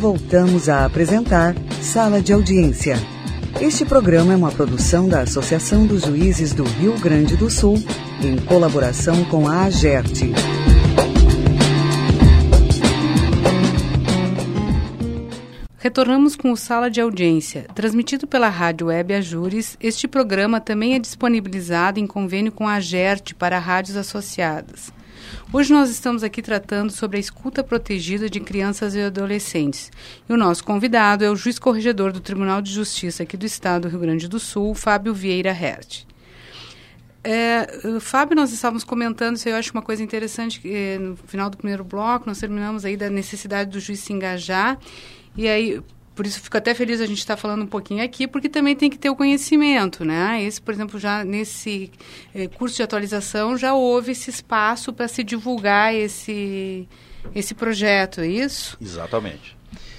Voltamos a apresentar Sala de Audiência. Este programa é uma produção da Associação dos Juízes do Rio Grande do Sul, em colaboração com a AGERT. Retornamos com o Sala de Audiência. Transmitido pela Rádio Web Ajures, este programa também é disponibilizado em convênio com a AGERT para rádios associadas. Hoje nós estamos aqui tratando sobre a escuta protegida de crianças e adolescentes. E o nosso convidado é o juiz corregedor do Tribunal de Justiça aqui do Estado do Rio Grande do Sul, Fábio Vieira Hert. Fábio, nós estávamos comentando, isso eu acho uma coisa interessante, que no final do primeiro bloco nós terminamos aí da necessidade do juiz se engajar, e aí, por isso fico até feliz a gente estar falando um pouquinho aqui, porque também tem que ter o conhecimento, né? Esse, por exemplo, já nesse curso de atualização já houve esse espaço para se divulgar esse projeto, é isso? Exatamente.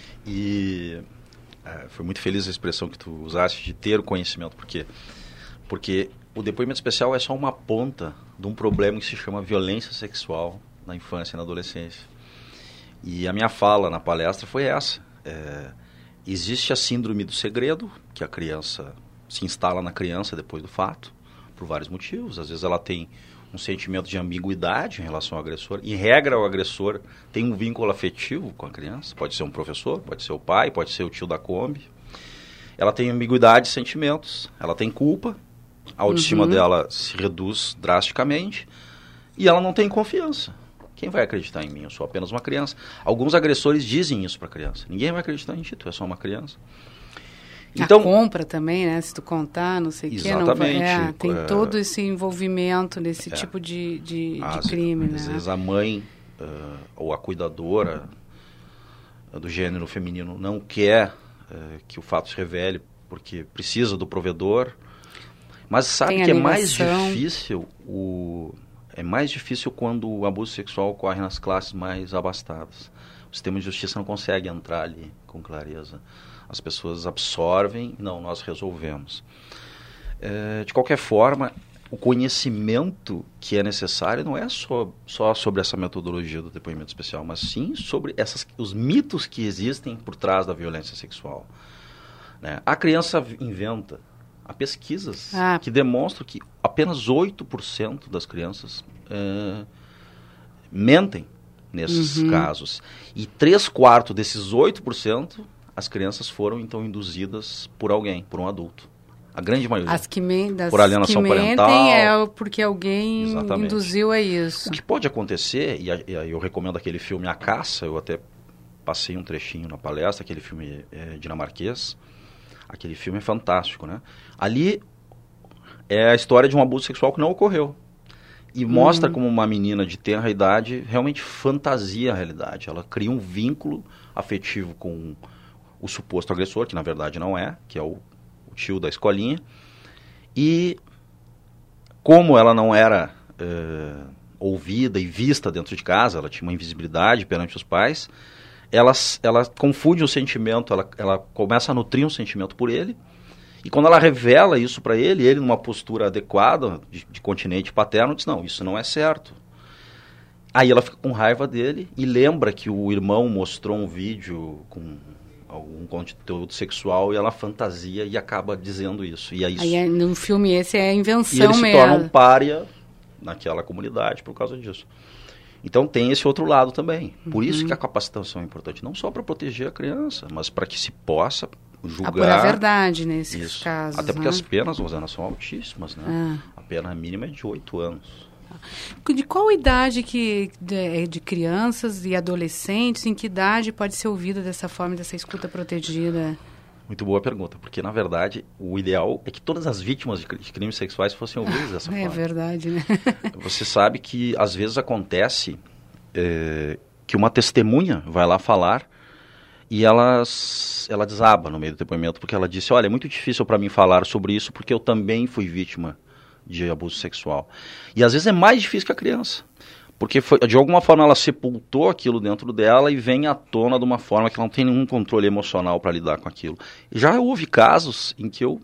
E foi muito feliz a expressão que tu usaste de ter o conhecimento, porque o depoimento especial é só uma ponta de um problema que se chama violência sexual na infância e na adolescência. E a minha fala na palestra foi essa. Existe a síndrome do segredo, que a criança se instala na criança depois do fato, por vários motivos. Às vezes ela tem um sentimento de ambiguidade em relação ao agressor. Em regra, o agressor tem um vínculo afetivo com a criança. Pode ser um professor, pode ser o pai, pode ser o tio da Kombi. Ela tem ambiguidade de sentimentos, ela tem culpa, a autoestima dela se reduz drasticamente e ela não tem confiança. Quem vai acreditar em mim? Eu sou apenas uma criança. Alguns agressores dizem isso para a criança. Ninguém vai acreditar em ti, tu é só uma criança. Então, a compra também, né? Se tu contar, não sei o quê. Exatamente. Tem todo esse envolvimento nesse tipo de crime, né? Às vezes a mãe ou a cuidadora do gênero feminino não quer que o fato se revele porque precisa do provedor. Mas sabe que é mais difícil É mais difícil quando o abuso sexual ocorre nas classes mais abastadas. O sistema de justiça não consegue entrar ali com clareza. As pessoas absorvem, não, nós resolvemos. De qualquer forma, o conhecimento que é necessário não é só sobre essa metodologia do depoimento especial, mas sim sobre os mitos que existem por trás da violência sexual. Né? A criança inventa. Há pesquisas que demonstram que apenas 8% das crianças mentem nesses casos. E 3/4 desses 8%, as crianças foram, então, induzidas por alguém, por um adulto. A grande maioria. Por alienação parental. É porque alguém induziu a isso. O que pode acontecer, e eu recomendo aquele filme A Caça, eu até passei um trechinho na palestra, aquele filme dinamarquês. Aquele filme é fantástico, né? Ali é a história de um abuso sexual que não ocorreu. E mostra como uma menina de tenra idade realmente fantasia a realidade. Ela cria um vínculo afetivo com o suposto agressor, que na verdade não é, que é o tio da escolinha. E como ela não era ouvida e vista dentro de casa, ela tinha uma invisibilidade perante os pais, ela confunde o sentimento, ela começa a nutrir um sentimento por ele, e quando ela revela isso para ele numa postura adequada, de continente paterno, diz, não, isso não é certo. Aí ela fica com raiva dele e lembra que o irmão mostrou um vídeo com algum conteúdo sexual e ela fantasia e acaba dizendo isso. E é isso. Aí no filme esse é a invenção mesmo. E ele se torna um pária naquela comunidade por causa disso. Então tem esse outro lado também. Por isso que a capacitação é importante, não só para proteger a criança, mas para que se possa julgar... Apurar a verdade nesses casos. Até porque as penas, Rosana, são altíssimas, né? A pena mínima é de 8 anos. De qual idade de crianças e adolescentes, em que idade pode ser ouvida dessa forma, dessa escuta protegida? Muito boa pergunta, porque, na verdade, o ideal é que todas as vítimas de crimes sexuais fossem ouvidas dessa forma. É verdade, né? Você sabe que, às vezes, acontece que uma testemunha vai lá falar e ela desaba no meio do depoimento, porque ela disse, olha, é muito difícil para mim falar sobre isso, porque eu também fui vítima de abuso sexual. E, às vezes, é mais difícil que a criança. Porque, de alguma forma, ela sepultou aquilo dentro dela e vem à tona de uma forma que ela não tem nenhum controle emocional para lidar com aquilo. Já houve casos em que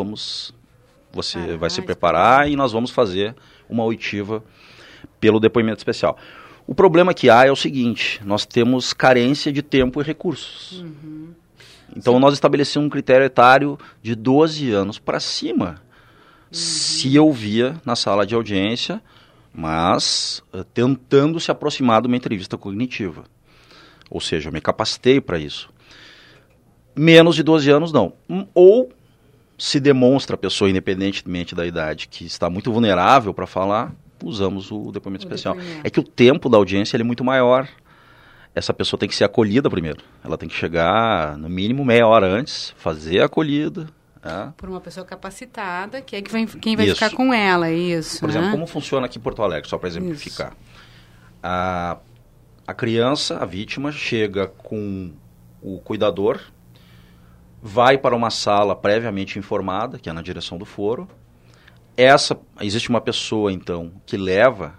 você vai se preparar e nós vamos fazer uma oitiva pelo depoimento especial. O problema que há é o seguinte, nós temos carência de tempo e recursos. Então, nós estabelecemos um critério etário de 12 anos para cima, se eu via na sala de audiência, mas tentando se aproximar de uma entrevista cognitiva. Ou seja, eu me capacitei para isso. Menos de 12 anos, não. Ou se demonstra a pessoa, independentemente da idade, que está muito vulnerável para falar, usamos o depoimento especial. É que o tempo da audiência ele é muito maior. Essa pessoa tem que ser acolhida primeiro. Ela tem que chegar, no mínimo, meia hora antes, fazer a acolhida. Por uma pessoa capacitada, que é quem vai ficar com ela, é isso. Por exemplo, como funciona aqui em Porto Alegre, só para exemplificar. A criança, a vítima, chega com o cuidador, vai para uma sala previamente informada, que é na direção do foro. Existe uma pessoa, então, que leva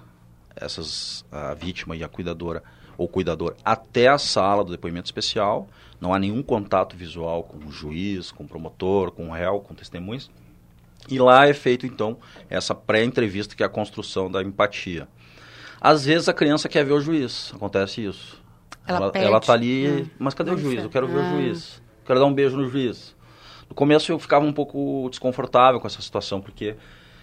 a vítima e a cuidadora ou cuidador até a sala do depoimento especial. Não há nenhum contato visual com o juiz, com o promotor, com o réu, com testemunhas. E lá é feito, então, essa pré-entrevista, que é a construção da empatia. Às vezes a criança quer ver o juiz, acontece isso. Ela está ali, mas cadê o juiz? Eu quero ver o juiz. Eu quero dar um beijo no juiz. No começo eu ficava um pouco desconfortável com essa situação, porque,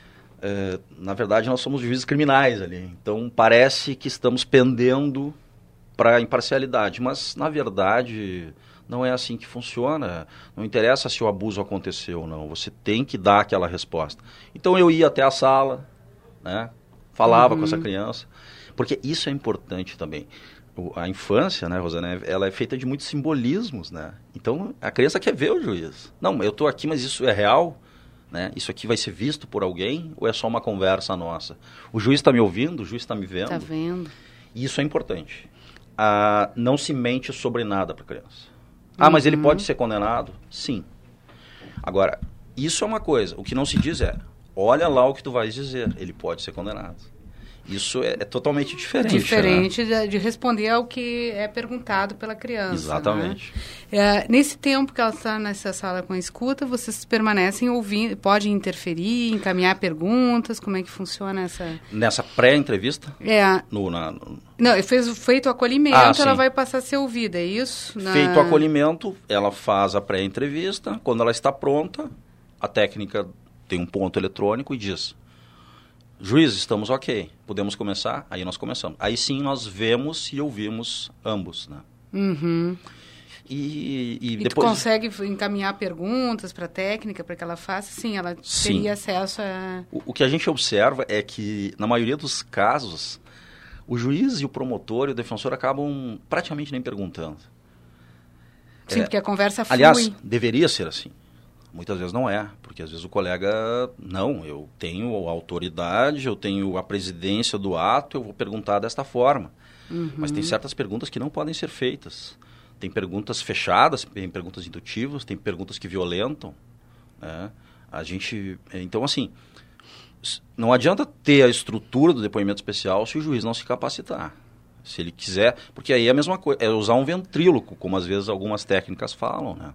na verdade, nós somos juízes criminais ali. Então, parece que estamos pendendo para a imparcialidade, mas, na verdade, não é assim que funciona. Não interessa se o abuso aconteceu ou não, você tem que dar aquela resposta. Então, eu ia até a sala, né, falava com essa criança, porque isso é importante também. A infância, né, Rosana, ela é feita de muitos simbolismos, né? Então, a criança quer ver o juiz. Não, eu estou aqui, mas isso é real? Né? Isso aqui vai ser visto por alguém ou é só uma conversa nossa? O juiz está me ouvindo? O juiz está me vendo? Está vendo. E isso é importante. Não se mente sobre nada para a criança. Mas ele pode ser condenado? Sim. Agora, isso é uma coisa. O que não se diz é, olha lá o que tu vais dizer. Ele pode ser condenado. Isso é totalmente diferente. Diferente, né? de responder ao que é perguntado pela criança. Exatamente. Né? Nesse tempo que ela está nessa sala com a escuta, vocês permanecem ouvindo, podem interferir, encaminhar perguntas, como é que funciona essa... Nessa pré-entrevista? Não, feito o acolhimento, ela vai passar a ser ouvida, é isso? Feito o acolhimento, ela faz a pré-entrevista, quando ela está pronta, a técnica tem um ponto eletrônico e diz... Juiz, estamos ok, podemos começar? Aí nós começamos. Aí sim nós vemos e ouvimos ambos, né? E depois... tu consegue encaminhar perguntas para a técnica, para que ela faça? Sim, ela teria acesso a... O que a gente observa é que, na maioria dos casos, o juiz e o promotor e o defensor acabam praticamente nem perguntando. Sim, porque a conversa flui. Aliás, deveria ser assim. Muitas vezes não é, porque às vezes o colega, não, eu tenho a autoridade, eu tenho a presidência do ato, eu vou perguntar desta forma. Mas tem certas perguntas que não podem ser feitas. Tem perguntas fechadas, tem perguntas indutivas, tem perguntas que violentam. Né? Então, assim, não adianta ter a estrutura do depoimento especial se o juiz não se capacitar. Se ele quiser, porque aí é a mesma coisa, é usar um ventríloco, como às vezes algumas técnicas falam, né?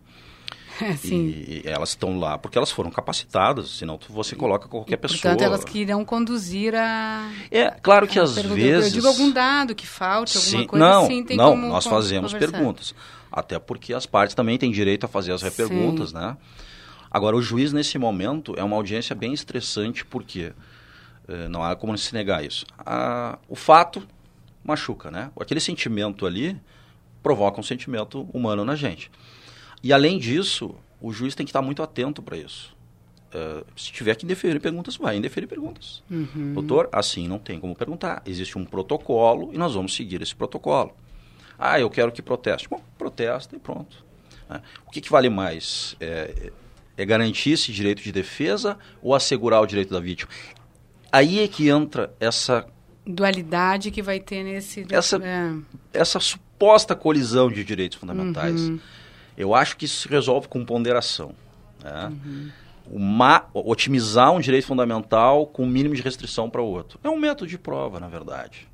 E elas estão lá porque elas foram capacitadas, senão você coloca qualquer pessoa. Portanto, elas que irão conduzir a... claro que às vezes... Eu digo algum dado que falte, alguma coisa assim, tem como nós fazemos perguntas. Até porque as partes também têm direito a fazer as reperguntas, né? Agora, o juiz, nesse momento, é uma audiência bem estressante, porque não há como se negar isso. O fato machuca, né? Aquele sentimento ali provoca um sentimento humano na gente. E, além disso, o juiz tem que estar muito atento para isso. Se tiver que indeferir perguntas, vai indeferir perguntas. Doutor, assim não tem como perguntar. Existe um protocolo e nós vamos seguir esse protocolo. Eu quero que proteste. Bom, protesta e pronto. O que vale mais? É garantir esse direito de defesa ou assegurar o direito da vítima? Aí é que entra essa... dualidade que vai ter nesse... Essa suposta colisão de direitos fundamentais. Eu acho que isso se resolve com ponderação. Né? Otimizar um direito fundamental com o mínimo de restrição para o outro. É um método de prova, na verdade.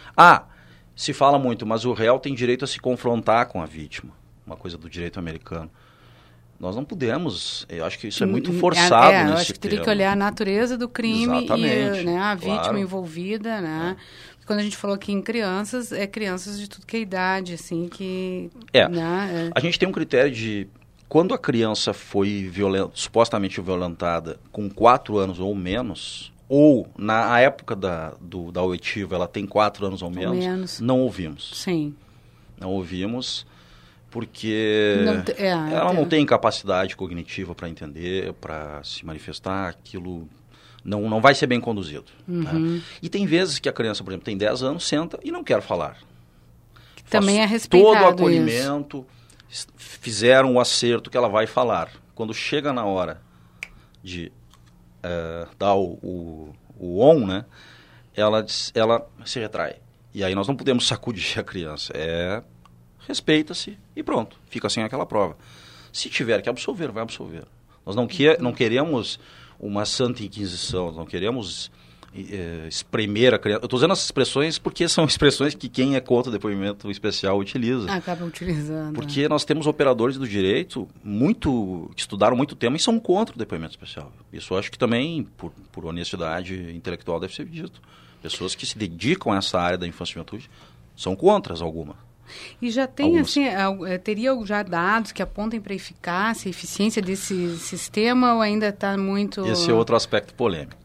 Se fala muito, mas o réu tem direito a se confrontar com a vítima. Uma coisa do direito americano. Nós não podemos, eu acho que isso é muito forçado nesse eu acho que teria que olhar a natureza do crime. Exatamente, e a vítima envolvida, né? quando a gente falou aqui em crianças, é crianças de tudo que é idade, assim, que... A gente tem um critério de... Quando a criança foi supostamente violentada com 4 anos ou menos, ou na época da oitiva ela tem 4 anos ou menos, não ouvimos. Sim. Não ouvimos porque ela não tem capacidade cognitiva para entender, para se manifestar, aquilo não vai ser bem conduzido. Né? E tem vezes que a criança, por exemplo, tem 10 anos, senta e não quer falar. Também é respeitado todo o acolhimento... Fizeram o acerto que ela vai falar. Quando chega na hora de dar o on, né, ela se retrai. E aí nós não podemos sacudir a criança. Respeita-se e pronto. Fica sem aquela prova. Se tiver que absolver, vai absolver. Nós não queremos uma santa inquisição, nós não queremos... espremer a criança. Eu estou usando essas expressões porque são expressões que quem é contra o depoimento especial utiliza. Acaba utilizando. Porque nós temos operadores do direito que estudaram muito o tema e são contra o depoimento especial. Isso eu acho que também, por honestidade intelectual, deve ser dito. Pessoas que se dedicam a essa área da infância e juventude são contras alguma. E já tem, assim, teria já dados que apontem para a eficácia e eficiência desse sistema ou ainda está muito... Esse é outro aspecto polêmico.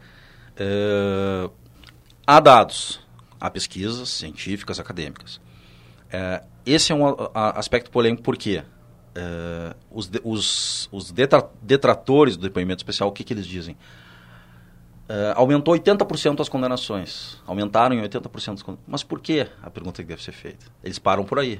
Há dados, há pesquisas científicas, acadêmicas. Esse é um aspecto polêmico porque os detratores do depoimento especial, o que eles dizem? Aumentou 80% as condenações. Aumentaram em 80% as condenações. Mas por quê? A pergunta que deve ser feita. Eles param por aí.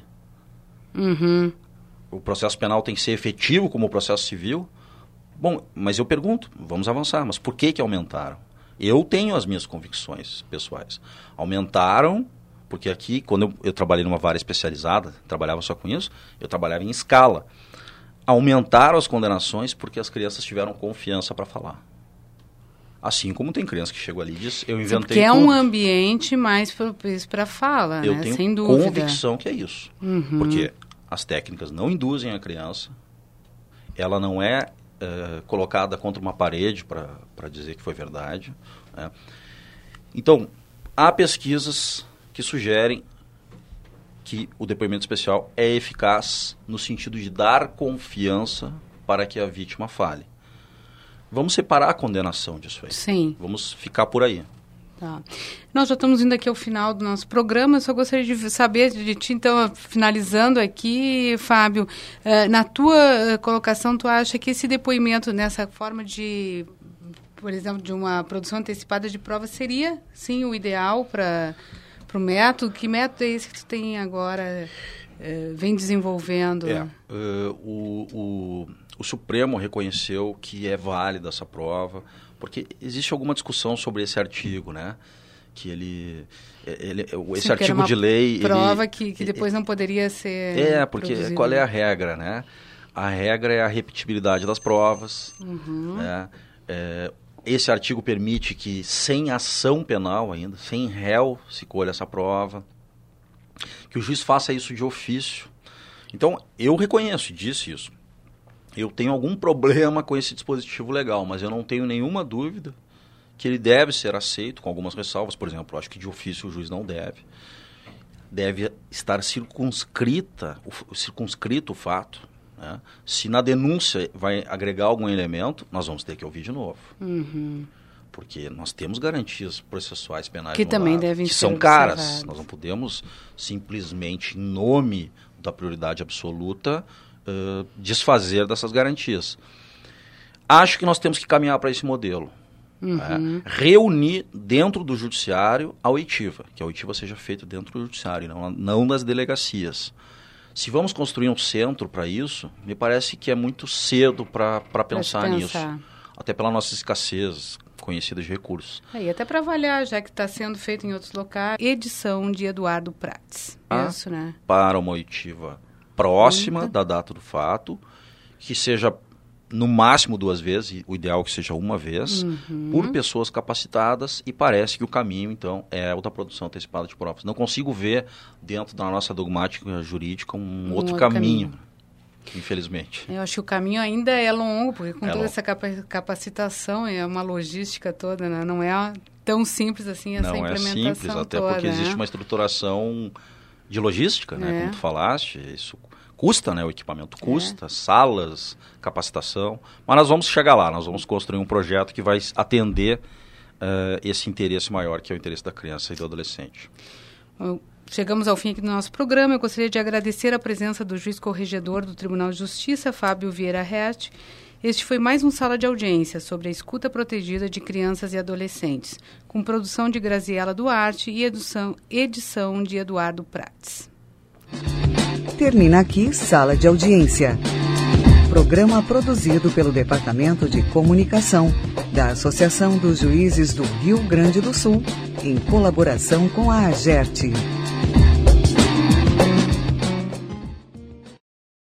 O processo penal tem que ser efetivo como o processo civil. Bom, mas eu pergunto, vamos avançar, mas por que aumentaram? Eu tenho as minhas convicções pessoais. Aumentaram, porque aqui, quando eu trabalhei numa vara especializada, trabalhava só com isso, eu trabalhava em escala. Aumentaram as condenações porque as crianças tiveram confiança para falar. Assim como tem criança que chegou ali e diz, eu inventei porque é um ambiente mais propício para fala, eu né? tenho Sem dúvida. Convicção que é isso. Porque as técnicas não induzem a criança, ela não é... colocada contra uma parede para dizer que foi verdade. Né? Então, há pesquisas que sugerem que o depoimento especial é eficaz no sentido de dar confiança para que a vítima fale. Vamos separar a condenação disso aí. Sim. Vamos ficar por aí. Tá. Nós já estamos indo aqui ao final do nosso programa, eu só gostaria de saber de ti, então, finalizando aqui, Fábio, na tua colocação, tu acha que esse depoimento nessa forma de, por exemplo, de uma produção antecipada de prova seria, sim, o ideal para o método? Que método é esse que tu tem agora, vem desenvolvendo? O Supremo reconheceu que é válida essa prova, porque existe alguma discussão sobre esse artigo, né? Que esse artigo de lei... prova que depois não poderia ser porque produzido. Qual é a regra, né? A regra é a repetibilidade das provas. Né? Esse artigo permite que, sem ação penal ainda, sem réu, se colha essa prova. Que o juiz faça isso de ofício. Então, eu reconheço, disse isso. Eu tenho algum problema com esse dispositivo legal, mas eu não tenho nenhuma dúvida que ele deve ser aceito, com algumas ressalvas. Por exemplo, eu acho que de ofício o juiz não deve. Deve estar circunscrito o fato. Né? Se na denúncia vai agregar algum elemento, nós vamos ter que ouvir de novo. Porque nós temos garantias processuais penais que também devem que ser são caras. observadas. Nós não podemos simplesmente, em nome da prioridade absoluta, desfazer dessas garantias. Acho que nós temos que caminhar para esse modelo. Reunir dentro do judiciário a oitiva, que a oitiva seja feita dentro do judiciário, não das delegacias. Se vamos construir um centro para isso, me parece que é muito cedo para pensar nisso. Até pela nossa escassez conhecida de recursos. E até para avaliar, já que está sendo feito em outros locais, edição de Eduardo Prates. Isso, né? Para uma oitiva próxima da data do fato, que seja no máximo 2 vezes, o ideal é que seja uma vez, por pessoas capacitadas, e parece que o caminho, então, é o da produção antecipada de provas. Não consigo ver, dentro da nossa dogmática jurídica, um outro caminho, infelizmente. Eu acho que o caminho ainda é longo, porque com toda essa capacitação, é uma logística toda, né? Não é tão simples assim essa implementação. Não é simples, até toda, porque existe uma estruturação de logística, né? Como tu falaste, isso custa, né? O equipamento custa, salas, capacitação. Mas nós vamos chegar lá, nós vamos construir um projeto que vai atender esse interesse maior, que é o interesse da criança e do adolescente. Chegamos ao fim aqui do nosso programa. Eu gostaria de agradecer a presença do juiz corregedor do Tribunal de Justiça, Fábio Vieira Herth. Este foi mais um Sala de Audiência sobre a escuta protegida de crianças e adolescentes, com produção de Graziela Duarte e edição de Eduardo Prates. Termina aqui Sala de Audiência. Programa produzido pelo Departamento de Comunicação da Associação dos Juízes do Rio Grande do Sul, em colaboração com a AGERT.